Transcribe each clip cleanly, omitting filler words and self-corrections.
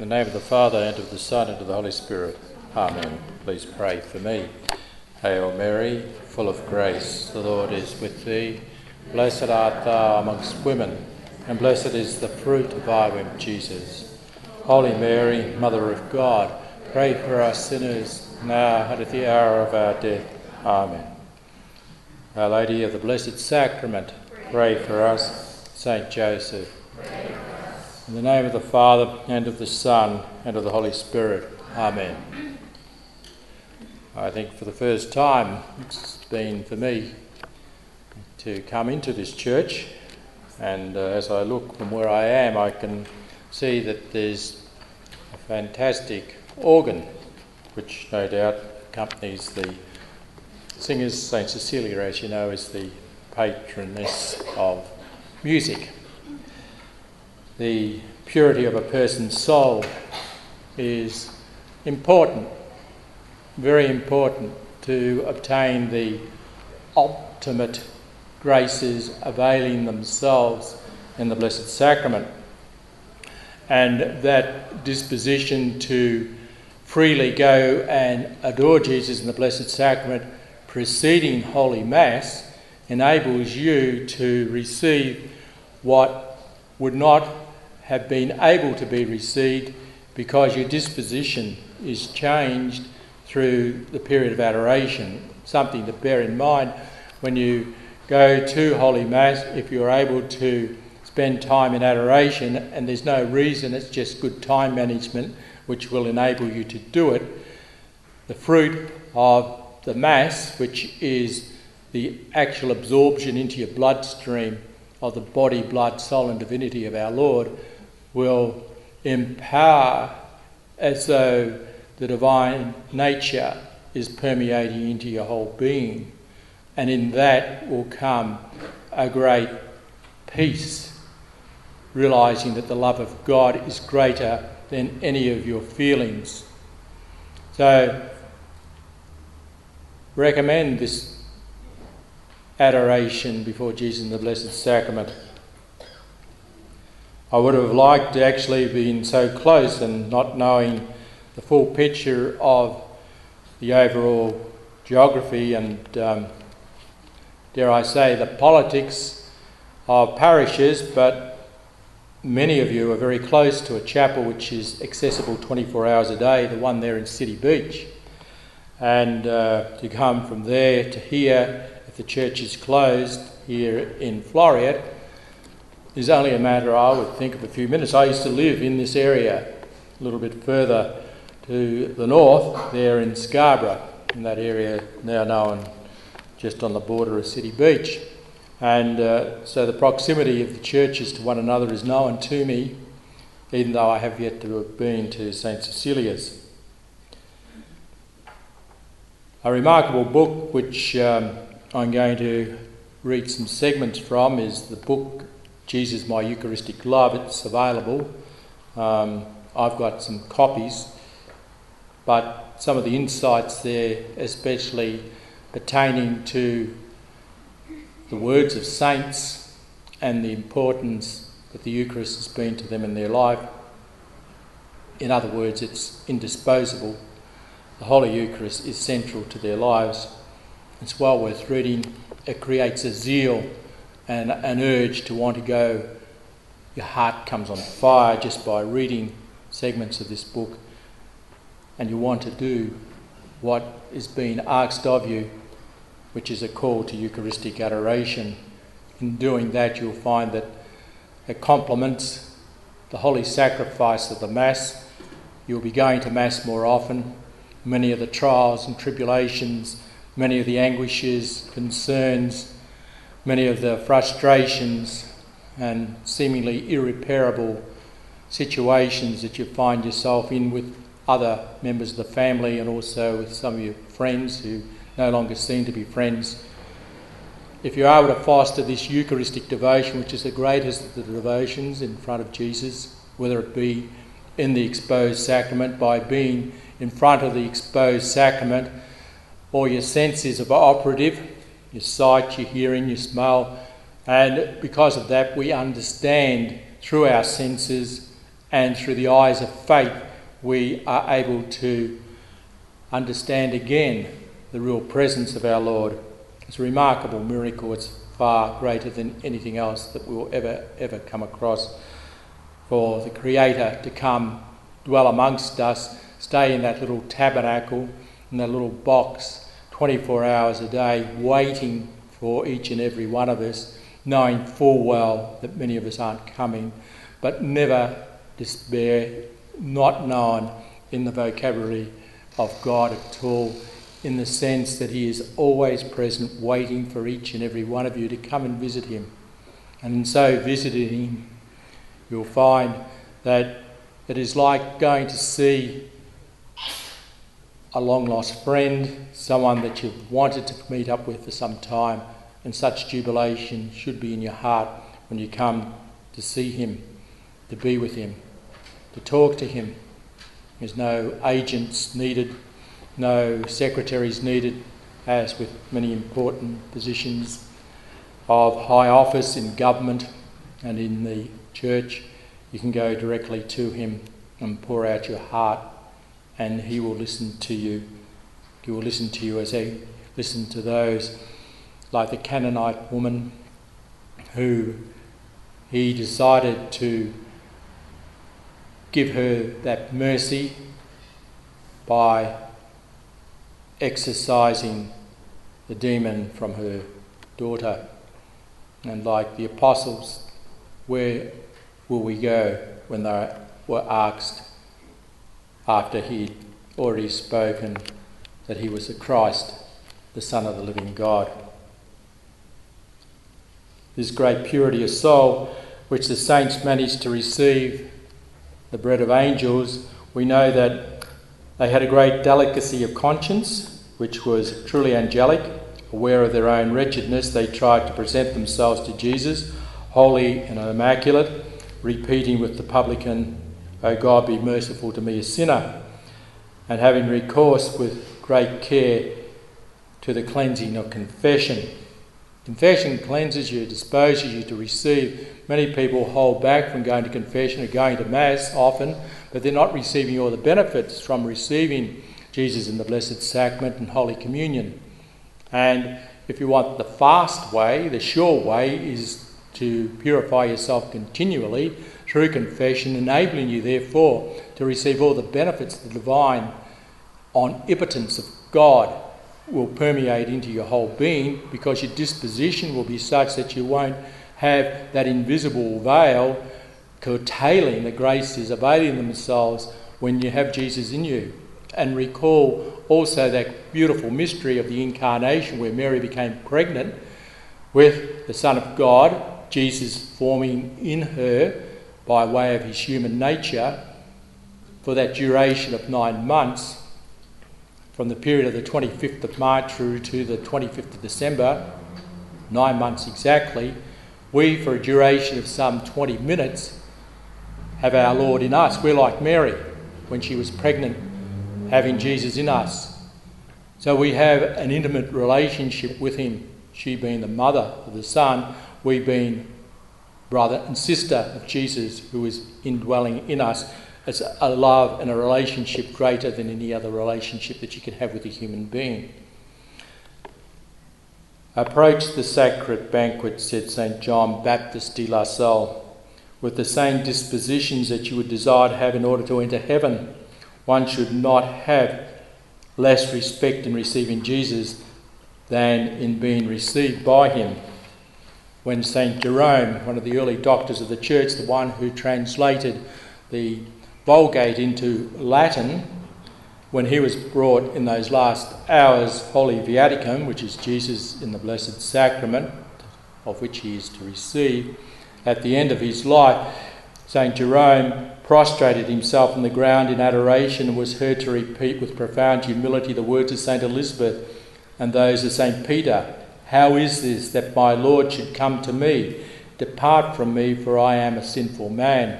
In the name of the Father, and of the Son, and of the Holy Spirit. Amen. Please pray for me. Hail Mary, full of grace, the Lord is with thee. Blessed art thou amongst women, and blessed is the fruit of thy womb, Jesus. Holy Mary, Mother of God, pray for us sinners, now and at the hour of our death. Amen. Our Lady of the Blessed Sacrament, pray for us. Saint Joseph. In the name of the Father, and of the Son, and of the Holy Spirit. Amen. I think for the first time it's been for me to come into this church, and as I look from where I am, I can see that there's a fantastic organ which no doubt accompanies the singers. St. Cecilia, as you know, is the patroness of music. The purity of a person's soul is important, very important, to obtain the ultimate graces availing themselves in the Blessed Sacrament. And that disposition to freely go and adore Jesus in the Blessed Sacrament preceding Holy Mass enables you to receive what would not have been able to be received because your disposition is changed through the period of adoration. Something to bear in mind when you go to Holy Mass, if you're able to spend time in adoration, and there's no reason, it's just good time management which will enable you to do it. The fruit of the Mass, which is the actual absorption into your bloodstream of the body, blood, soul and divinity of our Lord, will empower as though the divine nature is permeating into your whole being. And in that will come a great peace, realising that the love of God is greater than any of your feelings. So, recommend this adoration before Jesus in the Blessed Sacrament. I would have liked to actually been so close and not knowing the full picture of the overall geography and, dare I say, the politics of parishes, but many of you are very close to a chapel which is accessible 24 hours a day, the one there in City Beach. And to come from there to here, if the church is closed here in Floreat, is only a matter, I would think, of a few minutes. I used to live in this area a little bit further to the north, there in Scarborough, in that area now known just on the border of City Beach. And so the proximity of the churches to one another is known to me, even though I have yet to have been to St. Cecilia's. A remarkable book which I'm going to read some segments from is the book Jesus, My Eucharistic Love. It's available. I've got some copies, but some of the insights there, especially pertaining to the words of saints and the importance that the Eucharist has been to them in their life. In other words, it's indisposable. The Holy Eucharist is central to their lives. It's well worth reading. It creates a zeal and an urge to want to go. Your heart comes on fire just by reading segments of this book, and you want to do what is being asked of you, which is a call to Eucharistic adoration. In doing that, you'll find that it complements the holy sacrifice of the Mass. You'll be going to Mass more often. Many of the trials and tribulations, many of the anguishes, concerns, many of the frustrations and seemingly irreparable situations that you find yourself in with other members of the family and also with some of your friends who no longer seem to be friends. If you're able to foster this Eucharistic devotion, which is the greatest of the devotions in front of Jesus, whether it be in the exposed sacrament, by being in front of the exposed sacrament, all your senses are operative, your sight, your hearing, your smell, and because of that we understand through our senses and through the eyes of faith we are able to understand again the real presence of our Lord. It's a remarkable miracle. It's far greater than anything else that we will ever come across. For the Creator to come, dwell amongst us, stay in that little tabernacle, in that little box, 24 hours a day, waiting for each and every one of us, knowing full well that many of us aren't coming, but never despair, not known in the vocabulary of God at all, in the sense that he is always present, waiting for each and every one of you to come and visit him. And in so visiting him, you'll find that it is like going to see a long-lost friend, someone that you've wanted to meet up with for some time, and such jubilation should be in your heart when you come to see him, to be with him, to talk to him. There's no agents needed, no secretaries needed, as with many important positions of high office in government and in the church. You can go directly to him and pour out your heart, and he will listen to you. He will listen to you as he listened to those like the Canaanite woman who he decided to give her that mercy by exorcising the demon from her daughter. And like the apostles, where will we go when they were asked after he'd already spoken that he was the Christ, the Son of the living God? This great purity of soul which the saints managed to receive, the bread of angels, we know that they had a great delicacy of conscience, which was truly angelic. Aware of their own wretchedness, they tried to present themselves to Jesus, holy and immaculate, repeating with the publican, "O God, be merciful to me, a sinner," and having recourse with great care to the cleansing of confession. Confession cleanses you, disposes you to receive. Many people hold back from going to confession or going to Mass often, but they're not receiving all the benefits from receiving Jesus in the Blessed Sacrament and Holy Communion. And if you want the fast way, the sure way is to purify yourself continually through confession, enabling you therefore to receive all the benefits of the divine omnipotence of God will permeate into your whole being, because your disposition will be such that you won't have that invisible veil curtailing the graces availing themselves when you have Jesus in you. And recall also that beautiful mystery of the incarnation, where Mary became pregnant with the Son of God, Jesus forming in her by way of his human nature for that duration of 9 months, from the period of the 25th of March through to the 25th of December, 9 months exactly. We, for a duration of some 20 minutes, have our Lord in us. We're like Mary when she was pregnant, having Jesus in us. So we have an intimate relationship with him, she being the mother of the Son, we being brother and sister of Jesus, who is indwelling in us. It's a love and a relationship greater than any other relationship that you can have with a human being. Approach the sacred banquet, said St. John Baptist de La Salle, with the same dispositions that you would desire to have in order to enter heaven. One should not have less respect in receiving Jesus than in being received by him. When St. Jerome, one of the early doctors of the church, the one who translated the Vulgate into Latin, when he was brought in those last hours Holy Viaticum, which is Jesus in the Blessed Sacrament, of which he is to receive, at the end of his life, St. Jerome prostrated himself on the ground in adoration and was heard to repeat with profound humility the words of St. Elizabeth and those of St. Peter, "How is this that my Lord should come to me? Depart from me, for I am a sinful man."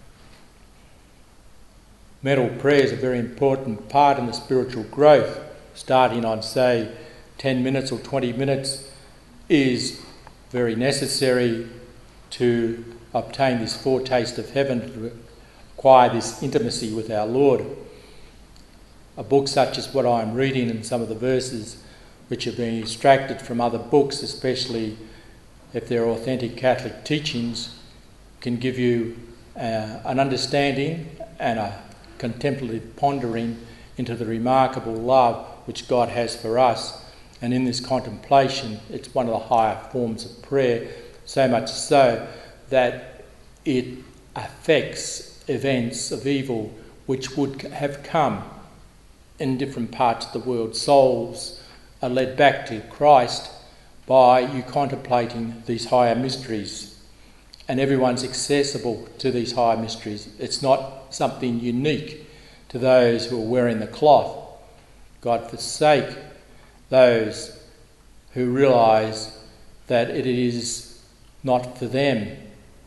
Mental prayer is a very important part in the spiritual growth. Starting on, say, 10 minutes or 20 minutes is very necessary to obtain this foretaste of heaven, to acquire this intimacy with our Lord. A book such as what I'm reading and some of the verses which have been extracted from other books, especially if they're authentic Catholic teachings, can give you an understanding and a contemplative pondering into the remarkable love which God has for us. And in this contemplation, it's one of the higher forms of prayer, so much so that it affects events of evil which would have come in different parts of the world. Souls are led back to Christ by you contemplating these higher mysteries, and everyone's accessible to these higher mysteries. It's not something unique to those who are wearing the cloth. God forsake those who realise that it is not for them.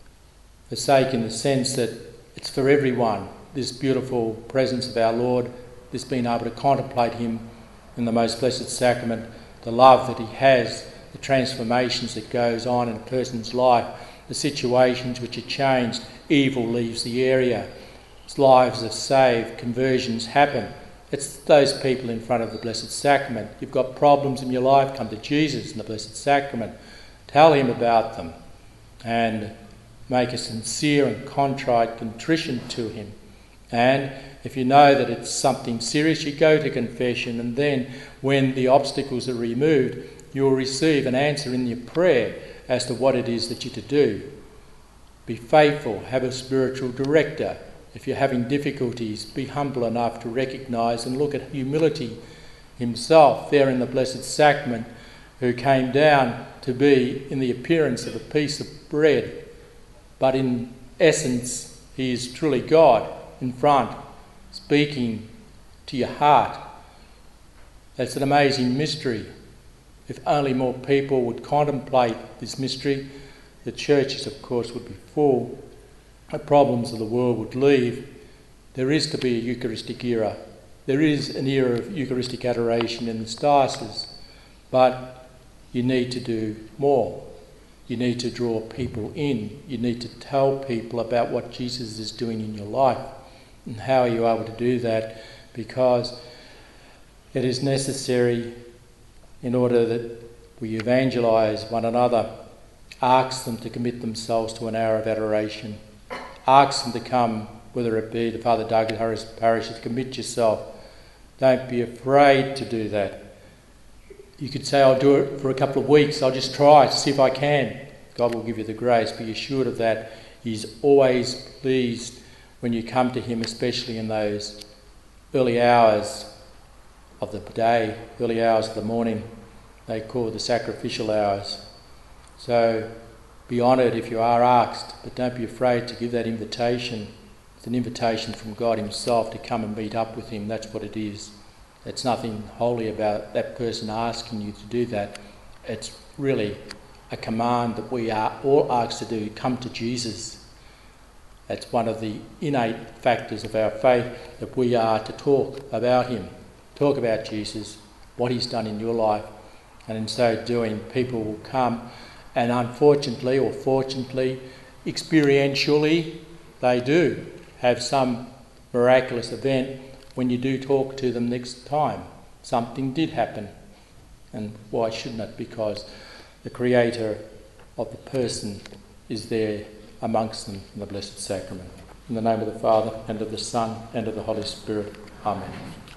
Forsake in the sense that it's for everyone, this beautiful presence of our Lord, this being able to contemplate him in the most blessed sacrament, the love that he has, the transformations that goes on in a person's life, the situations which are changed, evil leaves the area, lives are saved, conversions happen. It's those people in front of the Blessed Sacrament. You've got problems in your life, come to Jesus in the Blessed Sacrament. Tell him about them and make a sincere and contrite contrition to him. And if you know that it's something serious, you go to confession, and then when the obstacles are removed, you'll receive an answer in your prayer as to what it is that you're to do. Be faithful, have a spiritual director. If you're having difficulties, be humble enough to recognise and look at humility himself there in the Blessed Sacrament, who came down to be in the appearance of a piece of bread, but in essence he is truly God in front, speaking to your heart. That's an amazing mystery. If only more people would contemplate this mystery, the churches, of course, would be full. The problems of the world would leave. There is to be a Eucharistic era. There is an era of Eucharistic adoration in this diocese, but you need to do more. You need to draw people in. You need to tell people about what Jesus is doing in your life. And how are you able to do that? Because it is necessary in order that we evangelise one another. Ask them to commit themselves to an hour of adoration. Ask them to come, whether it be to Father Douglas Harris Parish, to commit yourself. Don't be afraid to do that. You could say, I'll do it for a couple of weeks, I'll just try to see if I can. God will give you the grace. Be assured of that. He's always pleased when you come to him, especially in those early hours of the day, early hours of the morning. They call the sacrificial hours. So be honoured if you are asked, but don't be afraid to give that invitation. It's an invitation from God himself to come and meet up with him. That's what it is. It's nothing holy about that person asking you to do that. It's really a command that we are all asked to do. Come to Jesus. That's one of the innate factors of our faith, that we are to talk about him, talk about Jesus, what he's done in your life, and in so doing people will come, and unfortunately or fortunately, experientially, they do have some miraculous event when you do talk to them next time. Something did happen, and why shouldn't it? Because the creator of the person is there amongst them in the Blessed Sacrament. In the name of the Father, and of the Son, and of the Holy Spirit. Amen.